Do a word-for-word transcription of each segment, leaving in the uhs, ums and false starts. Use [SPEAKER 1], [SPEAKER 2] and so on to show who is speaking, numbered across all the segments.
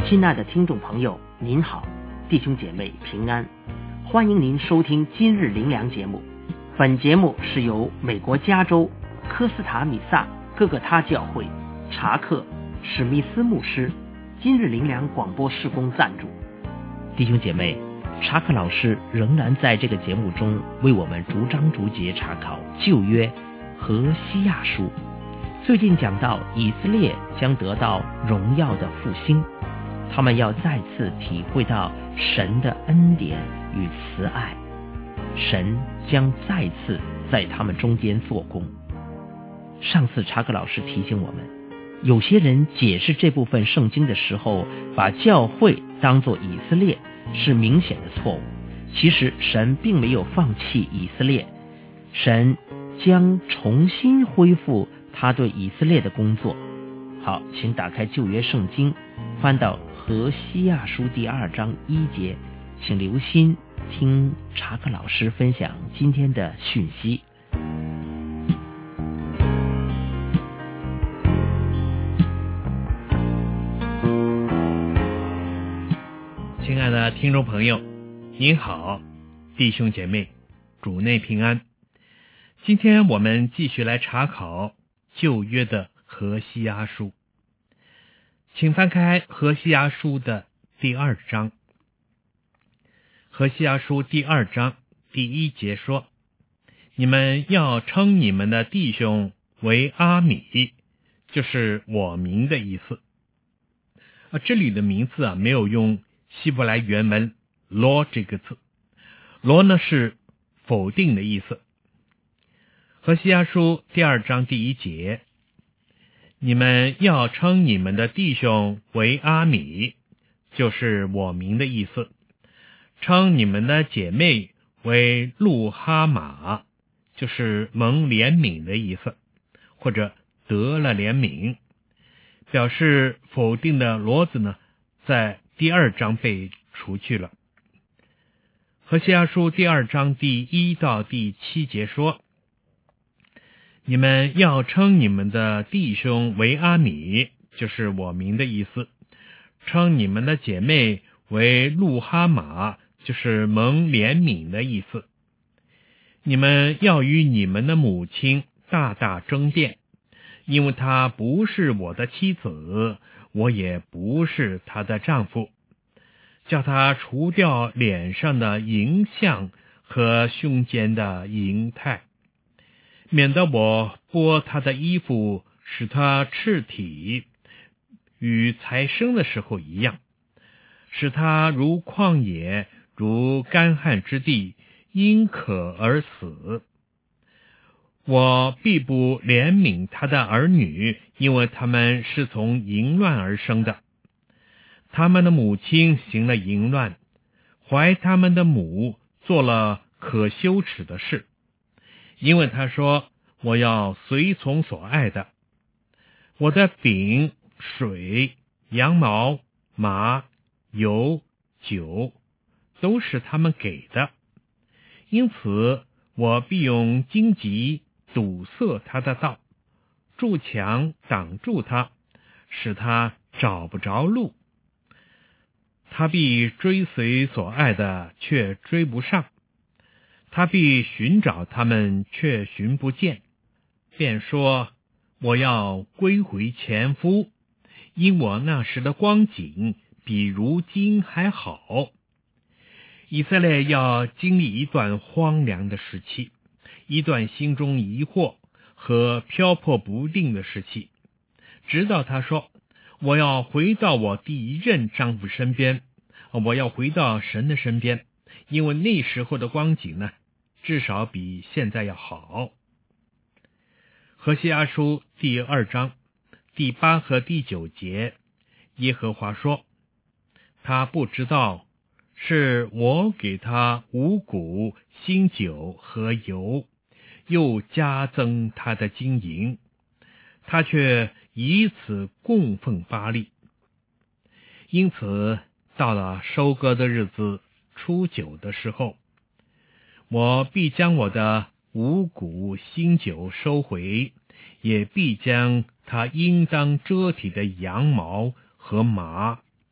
[SPEAKER 1] 亲爱的听众朋友，您好，弟兄姐妹平安，欢迎您收听今日灵粮节目。本节目是由美国加州科斯塔米萨各个他教会查克史密斯牧师今日灵粮广播事工赞助。弟兄姐妹，查克老师仍然在这个节目中为我们逐章逐节查考旧约和西亚书。最近讲到以色列将得到荣耀的复兴，他们要再次体会到神的恩典与慈爱，神将再次在他们中间做工。上次查克老师提醒我们，有些人解释这部分圣经的时候，把教会当作以色列，是明显的错误。其实神并没有放弃以色列，神将重新恢复他对以色列的工作。好，请打开旧约圣经，翻到何西亚书第二章一节，请留心听查克老师分享今天的讯息。
[SPEAKER 2] 亲爱的听众朋友，您好，弟兄姐妹，主内平安。今天我们继续来查考旧约的何西阿书，请翻开何西阿书的第二章。何西阿书第二章第一节说，你们要称你们的弟兄为阿米，就是我名的意思。啊，这里的名字啊，没有用希伯来原文罗这个字，罗呢是否定的意思。何西阿书第二章第一节，你们要称你们的弟兄为阿米，就是我名的意思；称你们的姐妹为路哈玛，就是蒙怜悯的意思，或者得了怜悯。表示否定的骡子呢，在第二章被除去了。何西阿书第二章第一到第七节说，你们要称你们的弟兄为阿米，就是我名的意思；称你们的姐妹为路哈玛，就是蒙怜悯的意思。你们要与你们的母亲大大争辩，因为她不是我的妻子，我也不是她的丈夫，叫她除掉脸上的淫相和胸间的淫态，免得我剥她的衣服，使她赤体，与才生的时候一样，使她如旷野，如干旱之地，因渴而死。我必不怜悯他的儿女，因为他们是从淫乱而生的。他们的母亲行了淫乱，怀他们的母做了可羞耻的事。因为他说，我要随从所爱的，我的饼、水、羊毛、麻、油、酒都是他们给的，因此我必用荆棘堵塞他的道，筑墙挡住他，使他找不着路。他必追随所爱的，却追不上；他必寻找他们，却寻不见。便说，我要归回前夫，因我那时的光景比如今还好。以色列要经历一段荒凉的时期，一段心中疑惑和漂泊不定的时期，直到他说，我要回到我第一任丈夫身边，我要回到神的身边，因为那时候的光景呢，至少比现在要好。何西阿书第二章第八和第九节，耶和华说，他不知道是我给他五谷、新酒和油，又加增他的金银，他却以此供奉巴力。因此到了收割的日子，初九的时候，我必将我的五谷新酒收回，也必将他应当遮体的羊毛和麻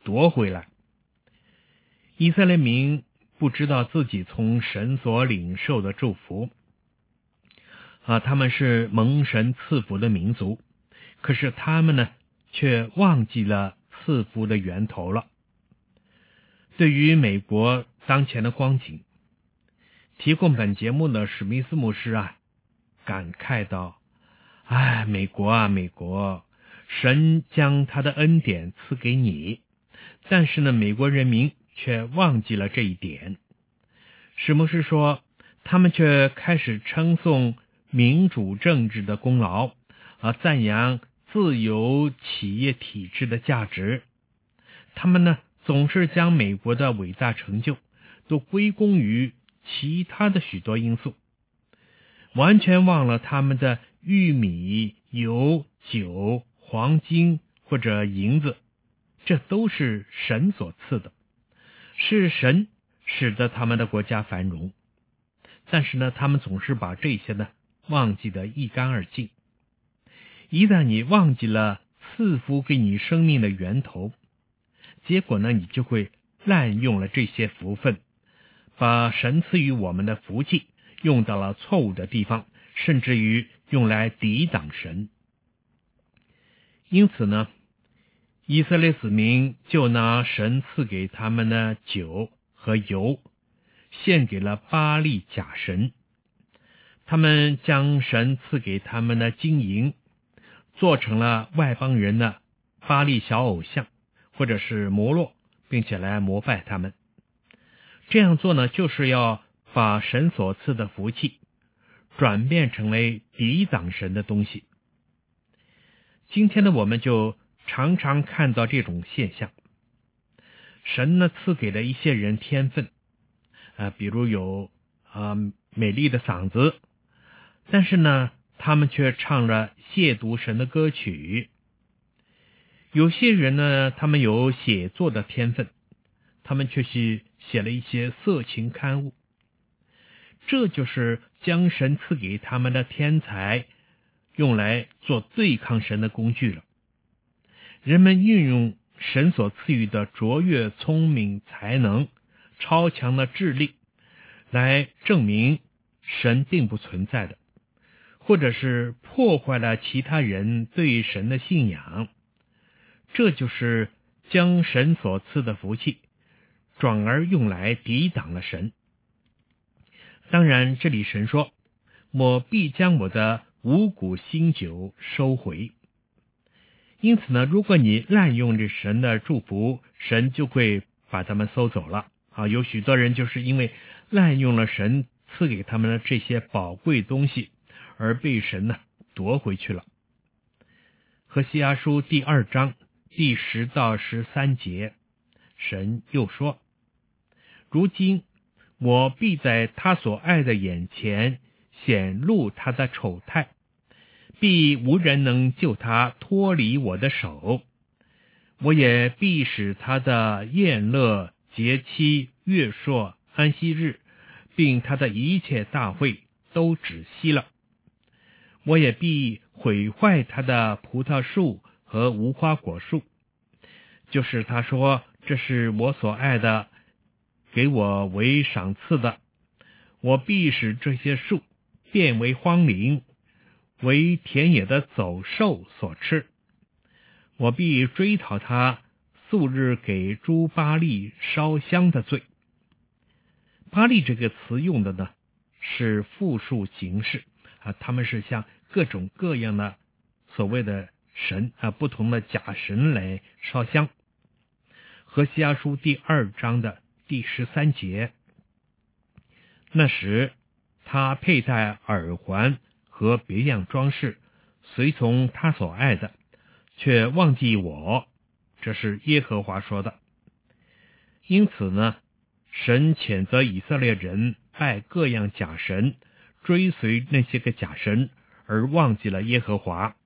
[SPEAKER 2] 夺回来。以色列民不知道自己从神所领受的祝福啊，他们是蒙神赐福的民族，可是他们呢，却忘记了赐福的源头了。对于美国当前的光景，提供本节目的史密斯牧师啊，感慨道：哎，美国啊，美国，神将他的恩典赐给你，但是呢，美国人民却忘记了这一点。史牧师说，他们却开始称颂民主政治的功劳，啊，赞扬自由企业体制的价值。他们呢，总是将美国的伟大成就都归功于其他的许多因素，完全忘了他们的玉米、油、酒、黄金或者银子，这都是神所赐的，是神使得他们的国家繁荣。但是呢，他们总是把这些呢忘记得一干二净。一旦你忘记了赐福给你生命的源头，结果呢，你就会滥用了这些福分，把神赐予我们的福气用到了错误的地方，甚至于用来抵挡神。因此呢，以色列子民就拿神赐给他们的酒和油献给了巴力假神，他们将神赐给他们的金银做成了外邦人的巴力小偶像或者是摩洛，并且来膜拜他们。这样做呢，就是要把神所赐的福气转变成为抵挡神的东西。今天呢，我们就常常看到这种现象。神呢，赐给了一些人天分，啊，比如有啊美丽的嗓子，但是呢，他们却唱了亵渎神的歌曲。有些人呢，他们有写作的天分，他们却是写了一些色情刊物。这就是将神赐给他们的天才用来做对抗神的工具了。人们运用神所赐予的卓越聪明才能、超强的智力来证明神并不存在的，或者是破坏了其他人对神的信仰。这就是将神所赐的福气转而用来抵挡了神。当然，这里神说，我必将我的五谷新酒收回。因此呢，如果你滥用这神的祝福，神就会把他们收走了啊！有许多人就是因为滥用了神赐给他们的这些宝贵东西，而被神呢夺回去了。何西阿书第二章第十到十三节，神又说：如今我必在他所爱的眼前显露他的丑态，必无人能救他脱离我的手。我也必使他的宴乐、节期、月朔、安息日，并他的一切大会都止息了。我也必毁坏他的葡萄树和无花果树，就是他说，这是我所爱的，给我为赏赐的。我必使这些树变为荒林，为田野的走兽所吃。我必追讨他素日给诸巴力烧香的罪。巴力这个词用的呢是复数形式啊，他们是像各种各样的所谓的神啊，不同的假神来烧香。何西阿书第二章的第十三节，那时他佩戴耳环和别样装饰，随从他所爱的，却忘记我，这是耶和华说的。因此呢，神谴责以色列人拜各样假神，追随那些个假神，而忘记了耶和华。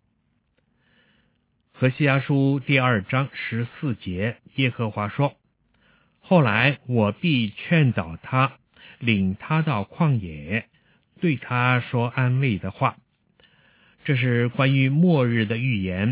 [SPEAKER 2] 何西阿书第二章十四节，耶和华说：后来我必劝导他，领他到旷野，对他说安慰的话。这是关于末日的预言，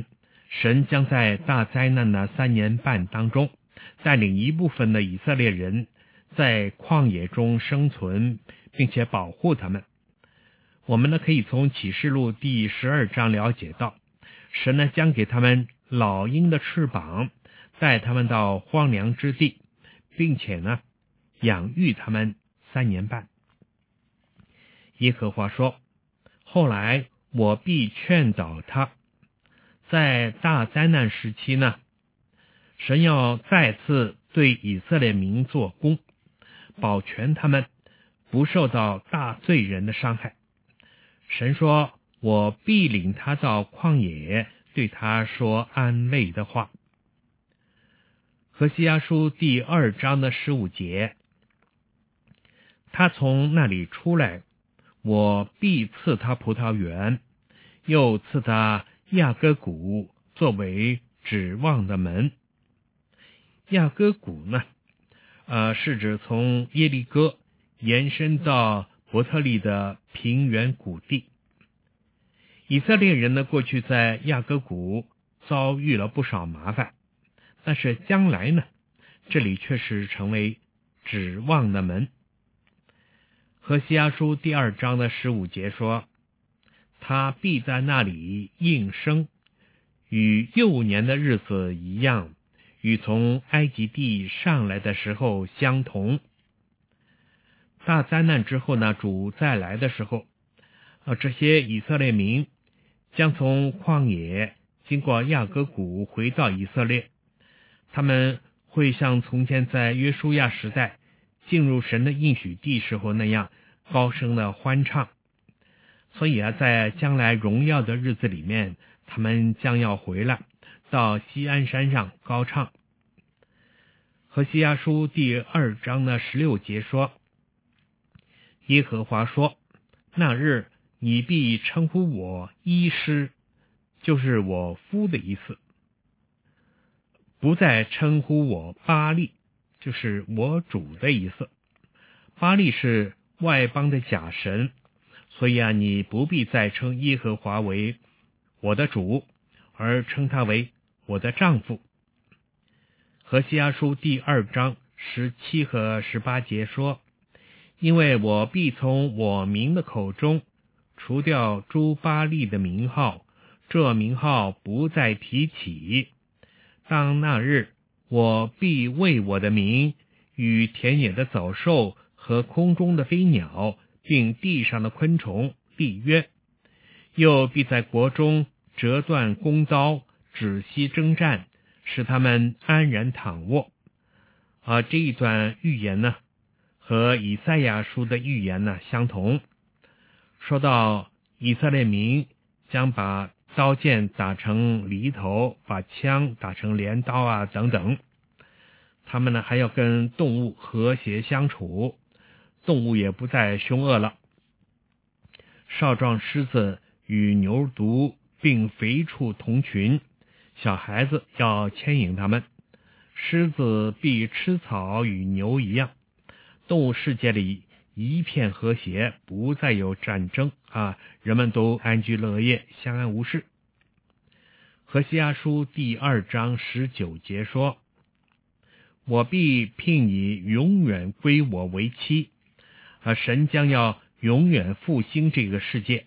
[SPEAKER 2] 神将在大灾难的三年半当中，带领一部分的以色列人在旷野中生存，并且保护他们。我们呢可以从启示录第十二章了解到，神呢将给他们老鹰的翅膀，带他们到荒凉之地，并且呢养育他们三年半。耶和华说，后来我必劝导他。在大灾难时期呢，神要再次对以色列民做工，保全他们不受到大罪人的伤害。神说，我必领他到旷野，对他说安慰的话。何西阿书第二章的十五节，他从那里出来，我必赐他葡萄园，又赐他亚割谷作为指望的门。亚割谷呢，呃，是指从耶利哥延伸到伯特利的平原谷地。以色列人呢，过去在亚割谷遭遇了不少麻烦，但是将来呢，这里却是成为指望的门。何西阿书第二章的十五节说，他必在那里应声，与幼年的日子一样，与从埃及地上来的时候相同。大灾难之后呢，主再来的时候，啊，这些以色列民将从旷野经过亚割谷回到以色列，他们会像从前在约书亚时代进入神的应许地时候那样高声的欢唱。所以啊，在将来荣耀的日子里面，他们将要回来到锡安山上高唱。何西阿书第二章的十六节说，耶和华说，那日你必称呼我医师，就是我夫的意思，不再称呼我巴力，就是我主的意思。巴力是外邦的假神，所以啊，你不必再称耶和华为我的主，而称他为我的丈夫。何西阿书第二章十七和十八节说，因为我必从我民的口中除掉诸巴力的名号，这名号不再提起。当那日，我必为我的民与田野的走兽和空中的飞鸟并地上的昆虫立约，又必在国中折断弓刀，止息征战，使他们安然躺卧。啊，这一段预言呢，和以赛亚书的预言呢相同，说到以色列民将把刀剑打成犁头，把枪打成镰刀啊等等。他们呢还要跟动物和谐相处，动物也不再凶恶了。少壮狮子与牛犊并肥畜同群，小孩子要牵引他们。狮子必吃草与牛一样，动物世界里一片和谐，不再有战争啊，人们都安居乐业，相安无事。何西阿书第二章十九节说，我必聘你永远归我为妻，啊，神将要永远复兴这个世界。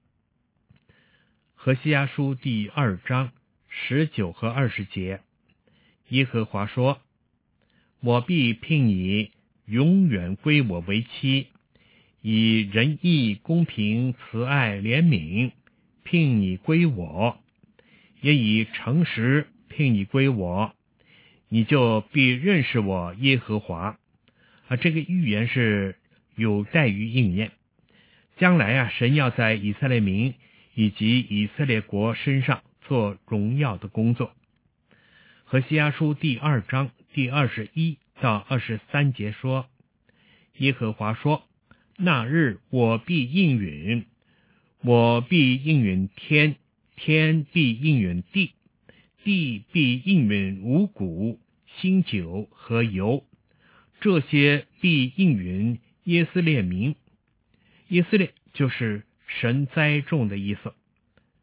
[SPEAKER 2] 何西阿书第二章十九和二十节，耶和华说，我必聘你永远归我为妻，以仁义、公平、慈爱、怜悯聘你归我，也以诚实聘你归我，你就必认识我耶和华。啊，这个预言是有待于应验。将来啊，神要在以色列民以及以色列国身上做荣耀的工作。何西阿书第二章第二十一到二十三节说，耶和华说，那日我必应允，我必应允天，天必应允地，地必应允五谷、新酒和油，这些必应允耶斯列民。耶斯列就是神栽种的意思。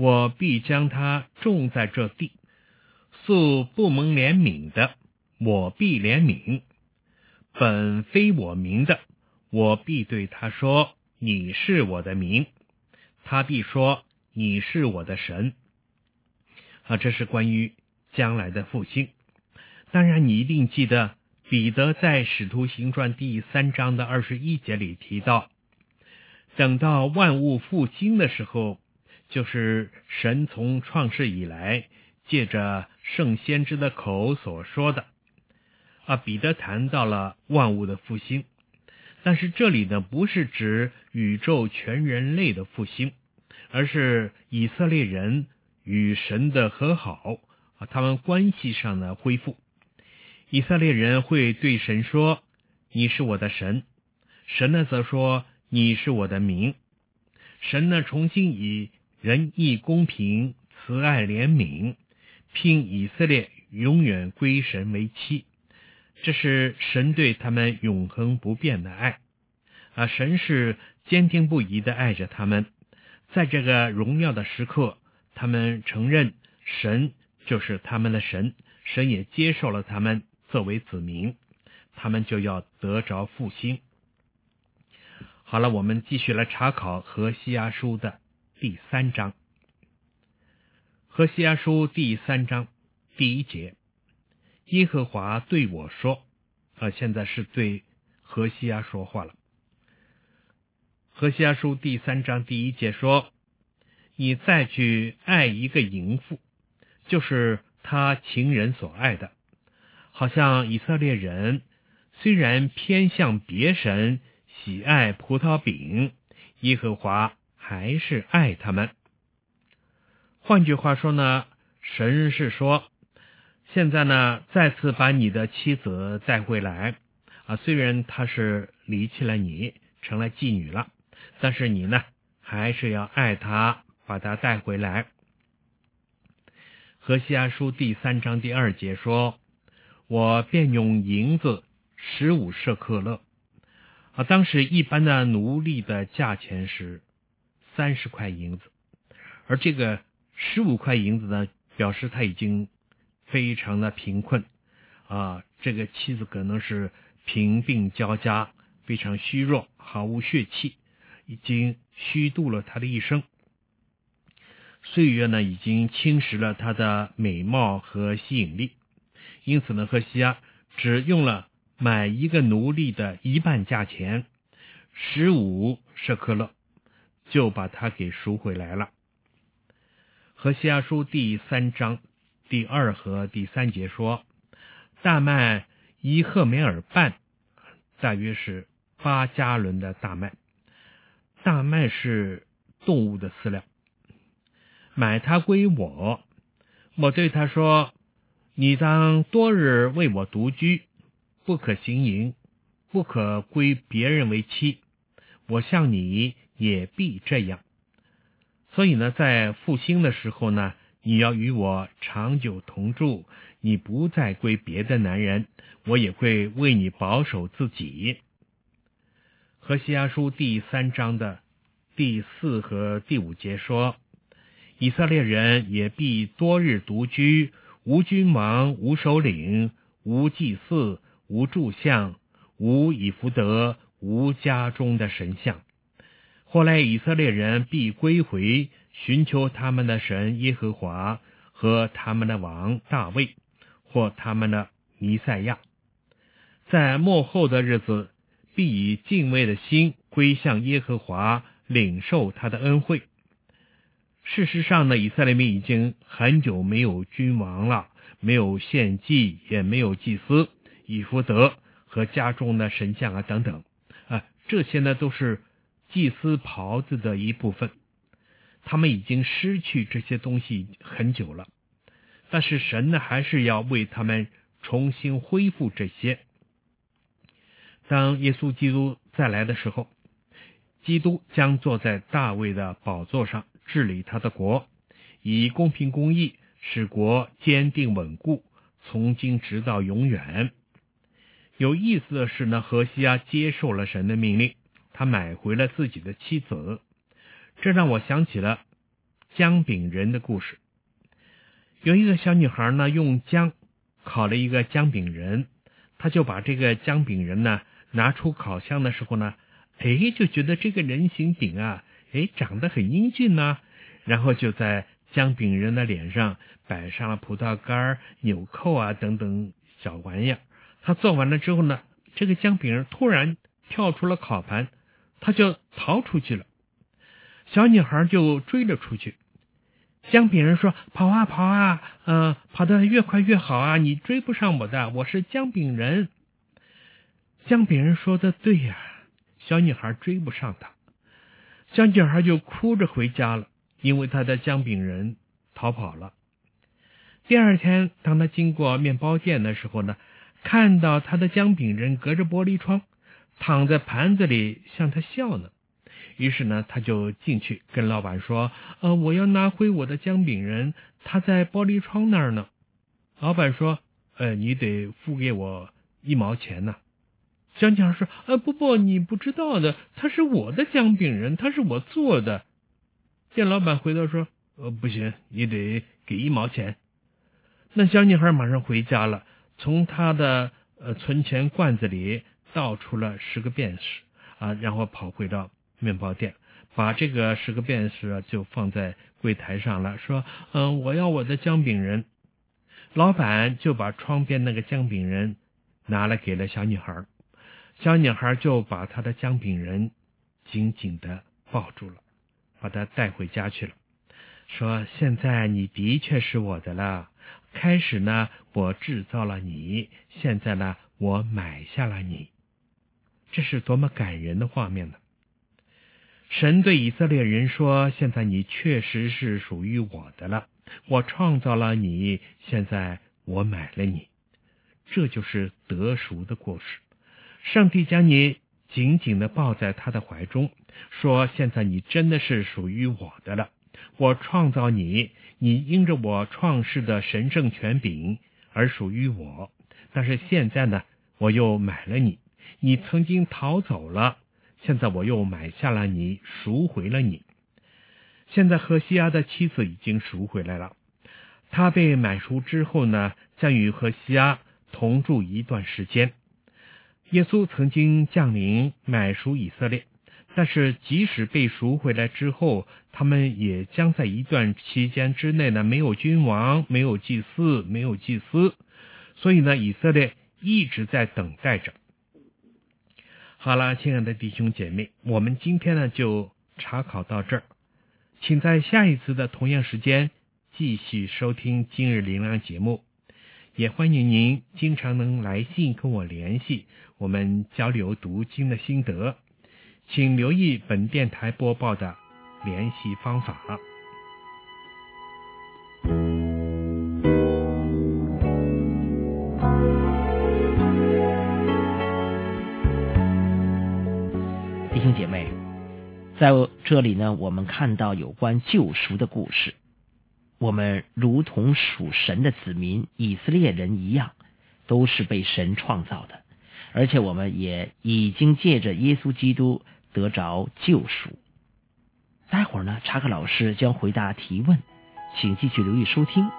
[SPEAKER 2] 我必将他种在这地，素不蒙怜悯的，我必怜悯；本非我民的，我必对他说，你是我的民，他必说，你是我的神。啊，这是关于将来的复兴。当然你一定记得，彼得在使徒行传第三章的二十一节里提到，等到万物复兴的时候，就是神从创世以来借着圣先知的口所说的。啊，彼得谈到了万物的复兴，但是这里呢，不是指宇宙全人类的复兴，而是以色列人与神的和好，啊，他们关系上的恢复。以色列人会对神说，你是我的神，神呢则说，你是我的民。神呢重新以仁义公平、慈爱怜悯，聘以色列永远归神为妻。这是神对他们永恒不变的爱啊！神是坚定不移地爱着他们，在这个荣耀的时刻，他们承认神就是他们的神，神也接受了他们作为子民，他们就要得着复兴。好了，我们继续来查考何西阿书的第三章。何西阿书第三章第一节，耶和华对我说，啊，现在是对何西阿说话了。何西阿书第三章第一节说，你再去爱一个淫妇，就是他情人所爱的，好像以色列人虽然偏向别神，喜爱葡萄饼，耶和华还是爱他们。换句话说呢，神是说，现在呢，再次把你的妻子带回来啊，虽然她是离弃了你，成了妓女了，但是你呢，还是要爱她，把她带回来。何西阿书第三章第二节说，我便用银子十五舍克勒啊，当时一般的奴隶的价钱是三十块银子，而这个十五块银子呢，表示他已经非常的贫困啊，这个妻子可能是贫病交加，非常虚弱，毫无血气，已经虚度了他的一生。岁月呢，已经侵蚀了他的美貌和吸引力，因此呢，何西阿只用了买一个奴隶的一半价钱，十五舍克勒，就把他给赎回来了。何西阿书第三章第二和第三节说，大麦一赫梅尔半，大约是八加仑的大麦。大麦是动物的饲料，买它归我，我对他说，你当多日为我独居，不可行淫，不可归别人为妻，我向你也必这样。所以呢，在复兴的时候呢，你要与我长久同住，你不再归别的男人，我也会为你保守自己。何西阿书第三章的第四和第五节说，以色列人也必多日独居，无君王，无首领，无祭司，无柱像，无以弗得，无家中的神像。后来以色列人必归回，寻求他们的神耶和华和他们的王大卫，或他们的弥赛亚。在末后的日子，必以敬畏的心归向耶和华，领受他的恩惠。事实上呢，以色列民已经很久没有君王了，没有献祭，也没有祭司、以弗得和家中的神像啊等等啊，这些呢都是祭司袍子的一部分。他们已经失去这些东西很久了，但是神呢还是要为他们重新恢复这些。当耶稣基督再来的时候，基督将坐在大卫的宝座上，治理他的国，以公平公义使国坚定稳固，从今直到永远。有意思的是呢，何西阿接受了神的命令，他买回了自己的妻子，这让我想起了姜饼人的故事。有一个小女孩呢，用姜烤了一个姜饼人，她就把这个姜饼人呢拿出烤箱的时候呢，哎，就觉得这个人形饼啊，哎，长得很英俊呢、啊，然后就在姜饼人的脸上摆上了葡萄干、纽扣啊等等小玩意儿。他做完了之后呢，这个姜饼人突然跳出了烤盘，他就逃出去了。小女孩就追了出去。姜饼人说：“跑啊跑啊，呃，跑得越快越好啊！你追不上我的，我是姜饼人。”姜饼人说的对呀、啊，小女孩追不上他。小女孩就哭着回家了，因为她的姜饼人逃跑了。第二天，当她经过面包店的时候呢，看到她的姜饼人隔着玻璃窗躺在盘子里向她笑呢。于是呢，他就进去跟老板说：“呃，我要拿回我的姜饼人，他在玻璃窗那儿呢。”老板说：“呃，你得付给我一毛钱呢。”小女孩说：“呃，不不，你不知道的，他是我的姜饼人，他是我做的。”店老板回答说：“呃，不行，你得给一毛钱。”那小女孩马上回家了，从她的呃存钱罐子里倒出了十个便士啊，然后跑回到面包店，把这个十个便士就放在柜台上了，说：“嗯、呃，我要我的姜饼人。”老板就把窗边那个姜饼人拿了给了小女孩，小女孩就把她的姜饼人紧紧地抱住了，把她带回家去了，说：“现在你的确是我的了。开始呢，我制造了你，现在呢，我买下了你。”这是多么感人的画面呢！神对以色列人说：“现在你确实是属于我的了，我创造了你，现在我买了你。”这就是得赎的故事。上帝将你紧紧地抱在他的怀中，说：“现在你真的是属于我的了，我创造你，你因着我创世的神圣权柄而属于我。但是现在呢，我又买了你，你曾经逃走了，现在我又买下了你，赎回了你。”现在何西阿的妻子已经赎回来了，他被买赎之后呢，将与何西阿同住一段时间。耶稣曾经降临买赎以色列，但是即使被赎回来之后，他们也将在一段期间之内呢，没有君王，没有祭司，没有祭司，所以呢，以色列一直在等待着。好了，亲爱的弟兄姐妹，我们今天呢就查考到这儿，请在下一次的同样时间继续收听今日灵粮节目，也欢迎您经常能来信跟我联系，我们交流读经的心得，请留意本电台播报的联系方法。
[SPEAKER 1] 弟兄姐妹，在这里呢，我们看到有关救赎的故事。我们如同属神的子民以色列人一样，都是被神创造的，而且我们也已经借着耶稣基督得着救赎。待会儿呢，查克老师将回答提问，请继续留意收听。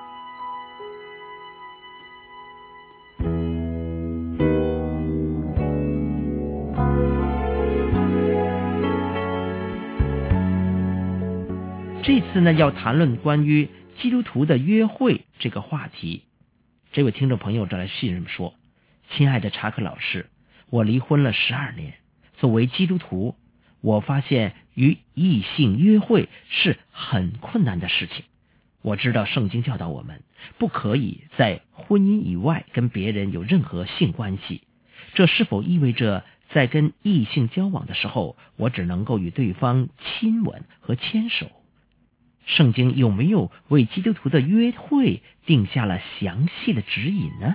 [SPEAKER 1] 这次呢，要谈论关于基督徒的约会这个话题。这位听众朋友这来信这么说：“亲爱的查克老师，我离婚了十二年，作为基督徒，我发现与异性约会是很困难的事情。我知道圣经教导我们不可以在婚姻以外跟别人有任何性关系，这是否意味着在跟异性交往的时候，我只能够与对方亲吻和牵手？圣经有没有为基督徒的约会定下了详细的指引呢？”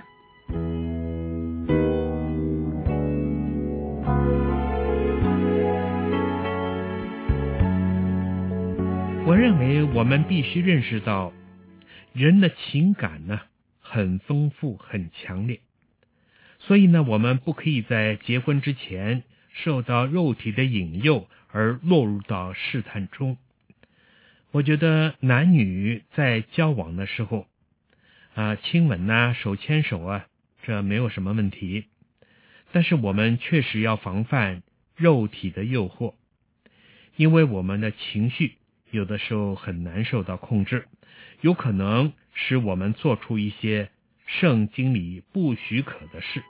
[SPEAKER 2] 我认为我们必须认识到，人的情感呢很丰富很强烈，所以呢，我们不可以在结婚之前受到肉体的引诱而落入到试探中。我我觉得男女在交往的时候啊，亲吻啊，手牵手啊，这没有什么问题。但是我们确实要防范肉体的诱惑，因为我们的情绪有的时候很难受到控制，有可能使我们做出一些圣经里不许可的事。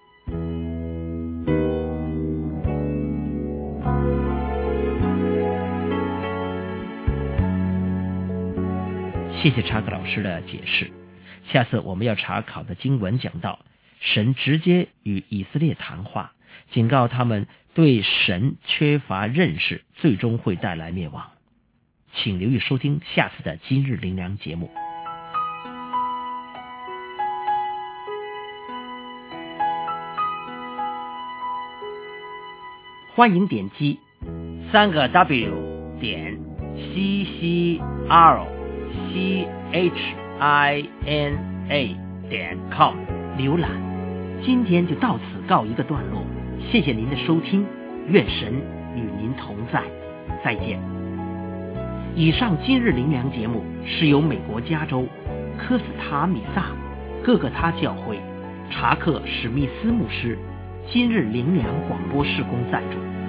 [SPEAKER 1] 谢谢查克老师的解释。下次我们要查考的经文讲到，神直接与以色列谈话，警告他们对神缺乏认识，最终会带来灭亡。请留意收听下次的今日灵粮节目。欢迎点击三个 W 点 C C R C H I N A 点 com 浏览。今天就到此告一个段落，谢谢您的收听，愿神与您同在，再见。以上今日灵粮节目是由美国加州科斯塔米萨各个他教会查克史密斯牧师今日灵粮广播事工赞助。